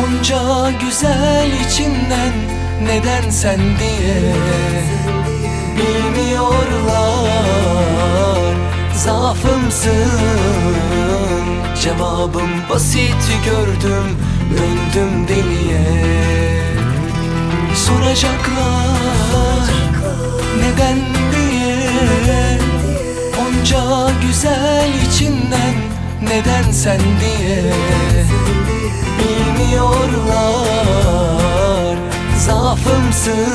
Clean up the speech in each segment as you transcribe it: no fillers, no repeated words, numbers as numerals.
Onca güzel içinden neden sen diye bilmiyorlar, zaafımsın. Cevabım basit, gördüm döndüm deliye. Soracaklar neden diye, onca güzel içinden neden sen diye bilmiyorlar, zaafımsın.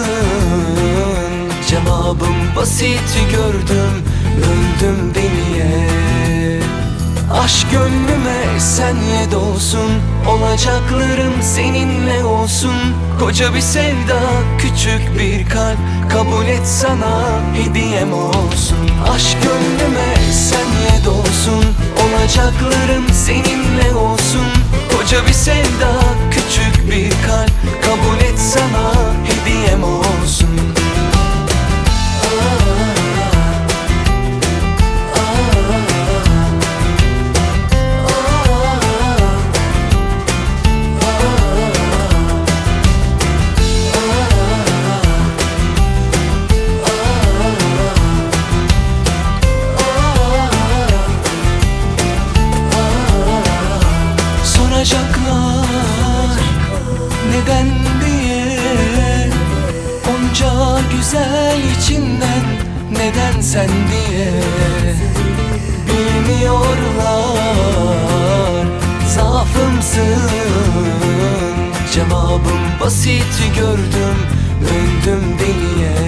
Cevabım basit, gördüm döndüm deliye. Aşk gönlüme sen ye dolsun, olacaklarım seninle olsun. Koca bir sevda, küçük bir kalp, kabul et sana hediyem olsun. Aşk gönlüme sen ye dolsun, olacaklarım seninle olsun. Koca bir sevda, küçük bir kalp, kabul et sana hediyem olsun. Soracaklar neden diye, onca güzel içinden neden sen diye bilmiyorlar, zaafımsın. Cevabım basit, gördüm döndüm deliye.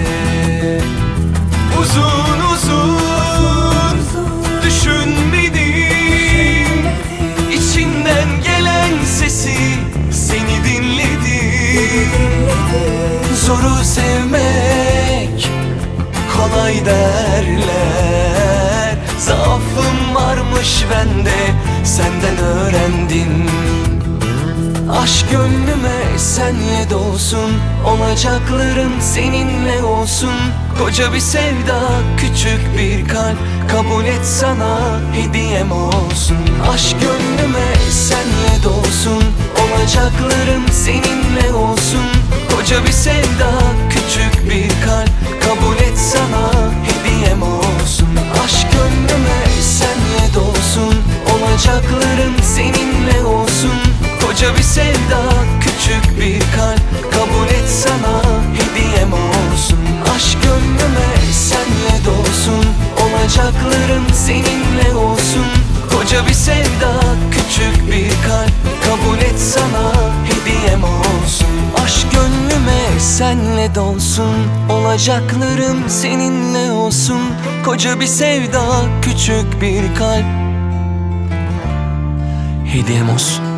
Uzun uzun düşünmedim, içinden gelen sesi seni dinledim. Zoru sevmek kolay derler, zaafım varmış bende, senden öğrendim. Aşk gönlüme sen ye dolsun, olacaklarım seninle olsun. Koca bir sevda, küçük bir kalp, kabul et sana hediyem olsun. Aşk gönlüme sen ye dolsun, olacaklarım seninle olsun. Koca bir sevda, küçük bir kalp, kabul et sana hediyem olsun. Aşk gönlüme sen ye dolsun, olacaklarım seninle olsun. Koca bir sevda, küçük bir kalp, kabul et sana hediyem olsun. Aşk gönlüme sen ye dolsun, olacaklarım seninle olsun. Koca bir sevda, küçük bir kalp, kabul et sana hediyem olsun. Aşk gönlüme senle dolsun, olacaklarım seninle olsun. Koca bir sevda, küçük bir kalp, hediyem olsun.